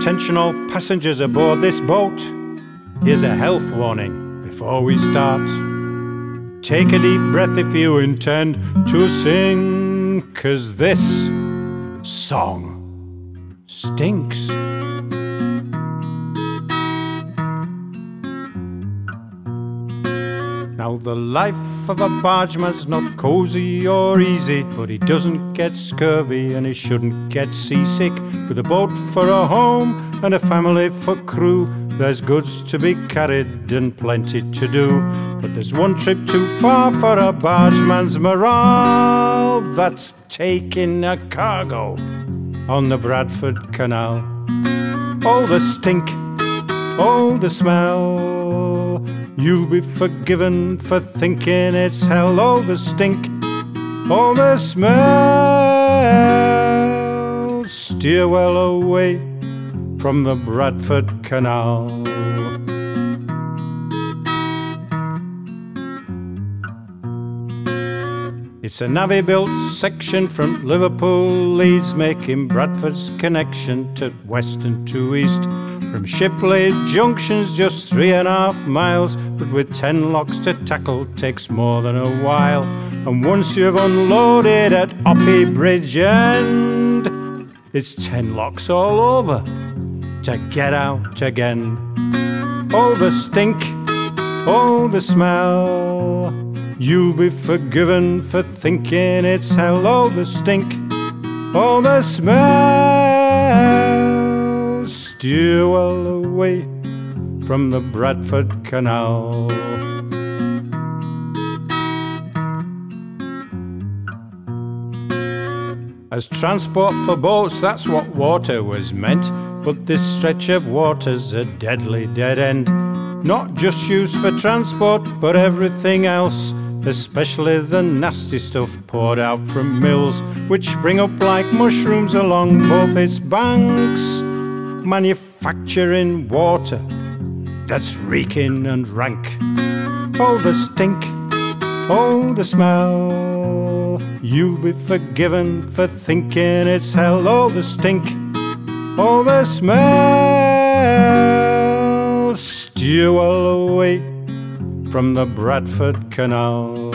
Attention all passengers aboard this boat. Here's a health warning before we start. Take a deep breath if you intend to sing, 'cause this song stinks. Now the life of a bargeman's not cosy or easy, but he doesn't get scurvy and he shouldn't get seasick. With a boat for a home and a family for crew, there's goods to be carried and plenty to do. But there's one trip too far for a bargeman's morale. That's taking a cargo on the Bradford Canal. Oh, the stink, oh, the smell. You'll be forgiven for thinking it's hell. Oh, the stink, oh, the smell. Steer well away from the Bradford Canal. It's a navvy-built section from Liverpool Leeds, making Bradford's connection to west and to east. From Shipley Junction's just 3.5 miles, but with 10 locks to tackle takes more than a while. And once you've unloaded at Oppy Bridge End, it's 10 locks all over to get out again. Oh, the stink, oh, the smell. You'll be forgiven for thinking it's hell. Oh, the stink, oh, the smell. Steer well away from the Bradford Canal. As transport for boats, that's what water was meant. But this stretch of water's a deadly dead end. Not just used for transport, but everything else, especially the nasty stuff poured out from mills, which spring up like mushrooms along both its banks, manufacturing water that's reeking and rank. Oh, the stink, oh, the smell. You'll be forgiven for thinking it's hell. Oh, the stink, oh, the smell. Steer well away from the Bradford Canal.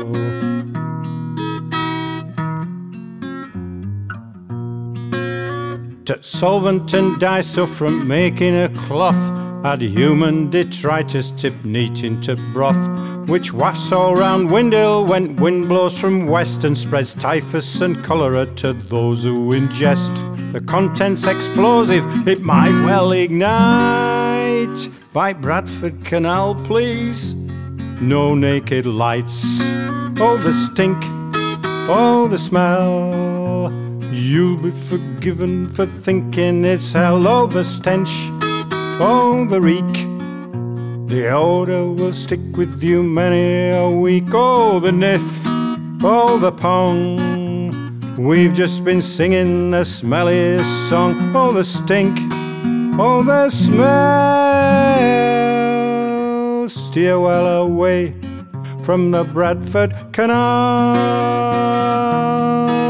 To solvent and dye stuff from making a cloth, add human detritus tipped neat into broth, which wafts all round Windhill when wind blows from west and spreads typhus and cholera to those who ingest. The content's explosive, it might well ignite. By Bradford Canal, please, no naked lights. Oh, the stink, oh, the smell. You'll be forgiven for thinking it's hell. Oh, the stench, oh, the reek. The odour will stick with you many a week. Oh, the niff, oh, the pong. We've just been singing the smelliest song. Oh, the stink, oh, the smell. Steer well away from the Bradford Canal.